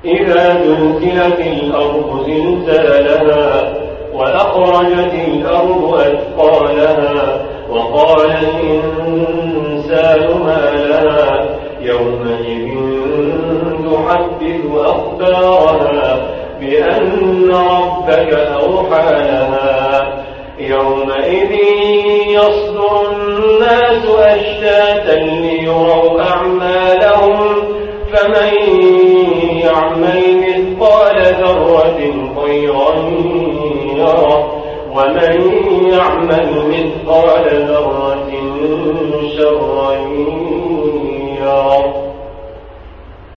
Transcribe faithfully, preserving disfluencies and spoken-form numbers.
إذا زلزلت الأرض زلزالها وأخرجت الأرض أثقالها وقال الإنسان ما لها يومئذ تحدث أخبارها بأن ربك أوحى لها يومئذ يصدر الناس أشتاتا ليروا أعمالهم فمن يعمل مثقال ذرة خيرا يره ومن يعمل مثقال ذرة شرا يره.